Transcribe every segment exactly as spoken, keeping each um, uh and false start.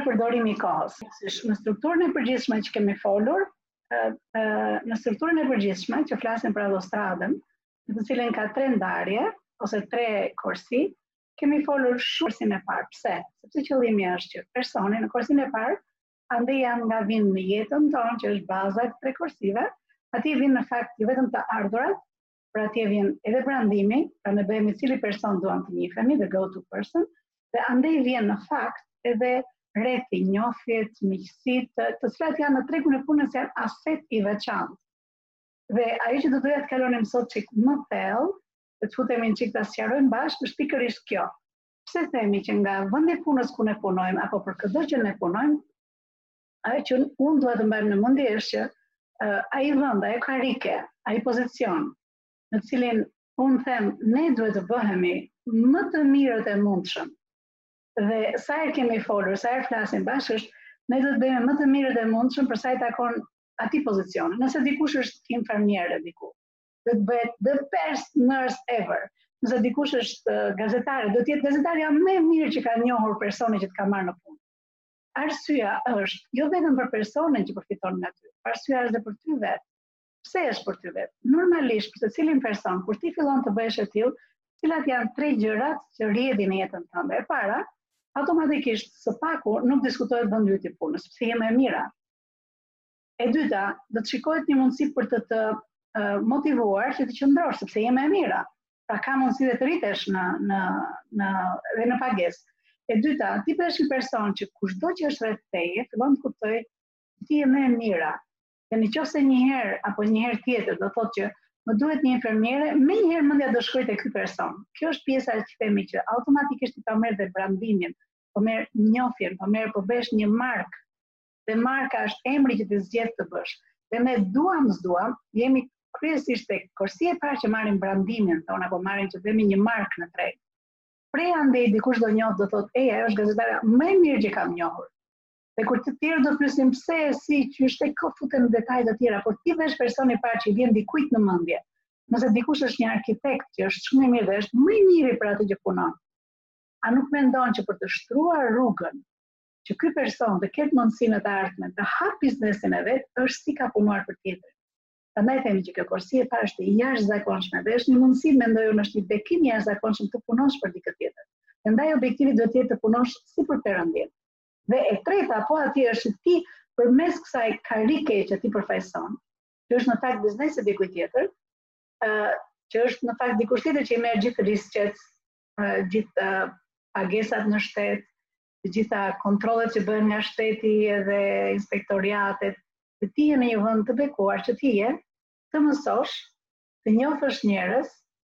përdorimi i kohës. Në strukturën e përgjithshme që kemi folur, në strukturën e përgjithshme që flasim për autostradën, në të cilën ka tre ndarje ose tre korsi, kemi folur shumë korsin e parë. Pse? Sepse qëllimi është që personi në korsin e parë, ande janë nga vinë në jetën tonë, që është baza e tre korsive, atje vinë në fakt jo vetëm të ardhurat, për atje vinë edhe brandimi, pra ne bëhemi cili person duam të njihemi, the go to person, dhe andej vjen në fakt edhe rrethi, njohjet, miqësitë, të cilat janë në tregun e punës janë aspekt i veçantë. Dhe ajo që do doja të kalonim sot çik më thellë, të futemi në çik ta sqarojmë bashkë, është pikërisht kjo. Pse themi që nga vendi i punës ku ne punojmë apo për çdo që ne punojmë, ajo që unë duhet të mbajmë në mendje është që uh, ai vend, ajo karike, ai pozicion, në të cilin unë them ne duhet të bëhemi më të mirët e mundshëm. Dhe sa herë kemi folur, sa herë flasim bashkë është, ne duhet të bëhemi më të mirët e mundshëm për sa i takon atij pozicioni. Nëse dikush është infermiere diku, do të bëhet the best nurse ever. Nëse dikush është uh, gazetare, do të jetë gazetarja më e mirë që ka njohur personi që të ka marrë në punë. Arsyeja është jo vetëm për personin që përfiton nga ty, arsyeja është edhe për ty vetë. Pse është për ty vetë? Normalisht për secilin person, kur ti fillon të bëhesh e tillë, cilat janë tre gjërat që rrjedhin në jetën tënde. E para, automatikisht së paku nuk diskutohet vendyrti i punës, sepse je më e mira. E dyta, do të shikohet një mundësi për të të uh, motivuar që të qëndrosh, sepse je më e mira. Pra ka mundësi dhe të rritesh në në në dhe në pagesë. E dyta, ti bëhesh një person që kushdo që është rreth teje, fillon të kuptoj ti je më e mira. Dhe nëse një herë apo një herë tjetër do thotë që më duhet një infermiere, më një herë mendja do shkojë te ky person. Kjo është pjesa që themi që automatikisht ti ta merr dhe brandimin, po merr njohjen, po merr po bësh një markë. Dhe marka është emri që ti zgjedh të bësh. Dhe ne duam s'duam, jemi kryesisht tek korsia e parë që marrin brandimin ton apo marrin që themi një markë në treg. Prej andej dikush do njoh do thotë, "Ej, ajo është gazetare më e mirë që kam njohur." Dhe kur të tjerë do pyesin pse, si, qysh, tek futen në detaje të tjera, por ti vesh personi i parë që i vjen dikujt në mendje. Nëse dikush është një arkitekt që është shumë i mirë dhe është më i miri për atë që punon, a nuk mendon që për të shtruar rrugën që ky person të ketë mundësinë të ardhmen të hap biznesin e vet, është si ka punuar për tjetrin. Prandaj themi që kjo korsi e parë është e jashtëzakonshme dhe është një mundësi, mendoj unë, është një bekim i jashtëzakonshëm të punosh për dikë tjetër. Prandaj objektivi duhet të jetë të punosh si për Perëndin. Dhe e treta, po atje është ti përmes kësaj karike që ti përfaqëson, që është në fakt biznesi i dikujt tjetër, uh, që është në fakt dikush tjetër që i merr gjithë risqet, uh, gjithë uh, pagesat në shtet, të gjitha kontrollet që bëhen nga shteti edhe inspektoriatet, të ti je në një vend të bekuar që ti je, të mësosh, të njohësh njerëz,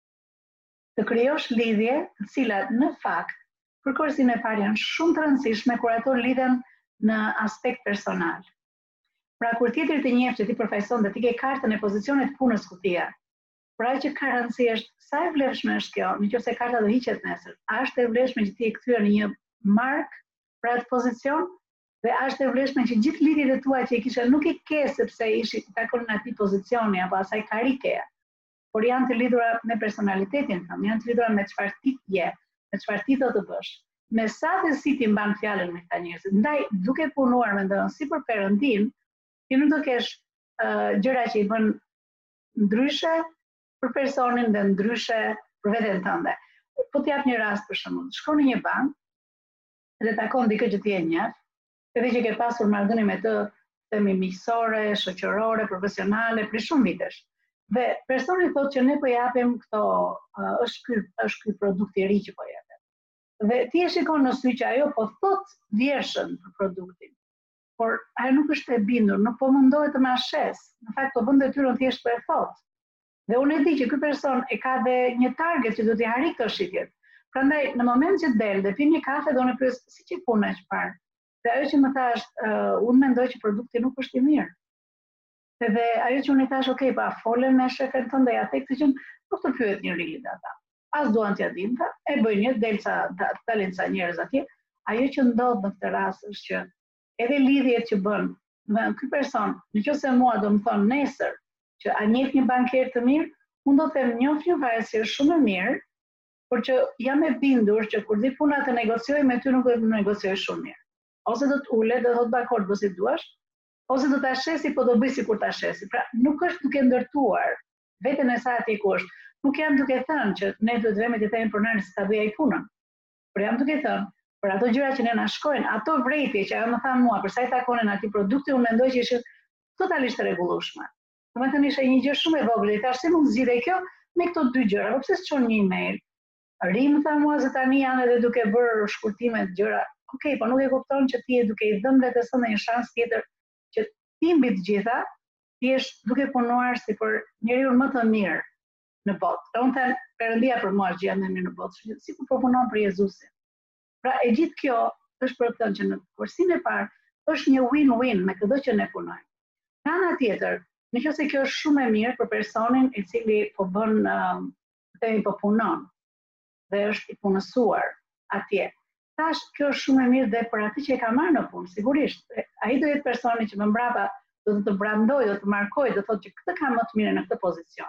të krijosh lidhje, të cilat në fakt për korsin e parë janë shumë të rëndësishme kur ato lidhen në aspekt personal. Pra kur tjetri të njeh që ti përfaqëson dhe ti ke kartën e pozicionit të punës ku ti je. Pra që ka rëndësi është sa e vlefshme është kjo, nëse karta do hiqet nesër. A është e vlefshme që ti e kthyer në një mark për atë pozicion dhe a është e vlefshme që gjithë lidhjet e tua që i kishe nuk i ke sepse ishi takon në atij pozicioni apo asaj karike, por janë të lidhura me personalitetin tënd, janë të lidhura me çfarë ti je. Me çfarë ti do të bësh. Me sa dhe si ti mban fjalën me këta njerëz. Ndaj duke punuar mendon si për Perëndin, ti nuk do kesh uh, gjëra që i bën ndryshe për personin dhe ndryshe për veten tënde. Po t'jap një rast për shembull. Shkon në një bankë dhe takon dikë që ti e njeh, edhe që ke pasur marrëdhënie me të, themi miqësore, shoqërore, profesionale për shumë vitesh. Dhe personi thotë që ne po japim këto, uh, është ky është ky produkt i ri që po japim. Dhe ti e shikon në sy që ajo po thot vjershën për produktin. Por ajo nuk është e bindur, nuk po mundohet të ma shes. Në fakt po bën detyrën thjesht për e thot. Dhe unë e di që ky person e ka dhe një target që do t'i harrijë këto shitjet. Prandaj në moment që del dhe pin një kafe do në pyes si që puna e çfarë. Dhe ajo që më thash, uh, unë mendoj që produkti nuk është i mirë. Dhe ajo që unë i thash, okay, pa folen me shefën tënde ja tek të që nuk të pyet një rrit ata. As duan t'ja dinta, e bëjnë një delsa dalin sa njerëz atje. Ajo që ndodh në këtë rast është që edhe lidhjet që bën me ky person, nëse mua do më thon nesër që a njeh një bankier të mirë, unë do të them njoh një vajzë që është shumë e mirë, por që jam e bindur që kur di puna të negocioj me ty nuk do të negocioj shumë mirë. ose do të ule, do të thotë dakord, bëj si duash, ose do ta shesi, po do bëj sikur ta shesi. Pra nuk është duke ndërtuar veten e saj atje ku është. Nuk jam duke thënë që ne duhet vemi të themi pronarin se ta bëj ai punën. Por jam duke thënë, për ato gjëra që ne na shkojnë, ato vrejtje që ajo më tha mua, për sa i takonin atij produkti, unë mendoj që ishin totalisht të rregullueshme. Domethënë ishte një gjë shumë e vogël, i thash se mund zgjidhej kjo me këto dy gjëra, po pse s'çon një email? Ri më tha mua se tani janë edhe duke bërë shkurtime të gjëra. Okej, po nuk e kupton që ti je duke i dhënë vetes së një shans tjetër që ti mbi të gjitha ti je duke punuar si për njeriu më të mirë në botë. Dhe unë them, Perëndia për mua është gjëja më e mirë në botë, sikur po punon për Jezusin. Pra e gjithë kjo është për të thënë që në kursin e parë është një win-win me çdo që ne punojmë. Nga ana tjetër, nëse kjo është shumë e mirë për personin i cili po bën, themi po punon dhe është i punësuar atje. Tash kjo është shumë e mirë dhe për atë që e ka marrë në punë, sigurisht. Ai do jetë personi që më mbrapa do të të brandoj, do të markoj, do të thotë që këtë ka më të mirë në këtë pozicion.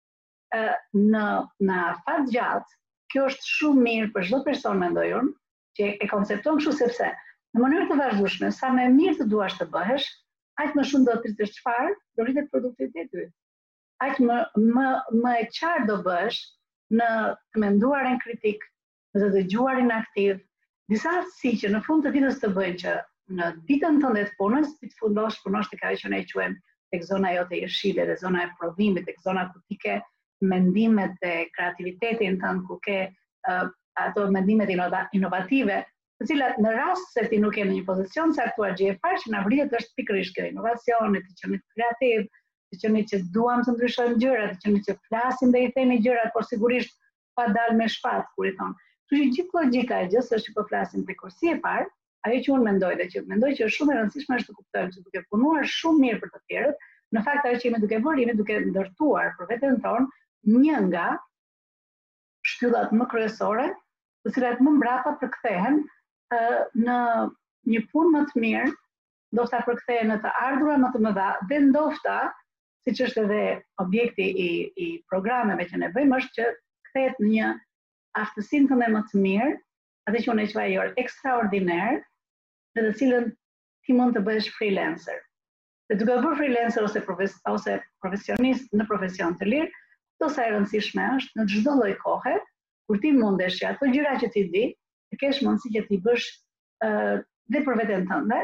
Në në fat gjatë, kjo është shumë mirë për çdo person, mendoj unë, që e koncepton kështu sepse në mënyrë të vazhdueshme, sa më mirë të duash të bëhesh, aq më shumë do të rritësh çfarë, do rritet produktiviteti yt. Aq më më më e qartë do bësh në të menduarin kritik, në të dëgjuarin aktiv, disa aftësi që në fund të ditës të bëjnë që në ditën tënde të punës ti të fundosh punosh tek ajo që ne quajmë tek zona jote jeshile, dhe zona e prodhimit, tek zona ku ti ke mendimet e kreativitetin tënd, ku ke uh, ato mendimet inovative, të cilat në rast se ti nuk je në një pozicion caktuar, gjë e parë që na vritet është pikërisht kjo inovacioni, të qenë kreativ, të qenë që duam të ndryshojmë gjërat, të qenë që flasim dhe i themi gjërat, por sigurisht pa dalë me shpatë, kur i thon. Kështu që gjithë logjika e gjës është që po flasim për kursi e parë, ajo që unë mendoj dhe që mendoj që është shumë e rëndësishme është të kuptojmë se duke punuar shumë mirë për të tjerët, në fakt ajo që jemi duke bërë, jemi duke ndërtuar për veten tonë një nga shtyllat më kryesore, të cilat më mbrapa përkthehen uh, në një punë më të mirë, ndoshta përkthehen në të ardhura më të mëdha, dhe ndoshta, siç është edhe objekti i, i programeve që ne bëjmë, është që kthehet në një aftësinë tënde më të mirë, atë që unë e quaj orë ekstraordinar, në të cilën ti mund të bëhesh freelancer. Dhe duke bërë freelancer ose, profes, ose profesionist në profesion të lirë, do sa e rëndësishme është në çdo lloj kohe, kur ti mundesh që ato gjëra që ti di, të kesh mundësi që ti bësh uh, dhe për veten tënde,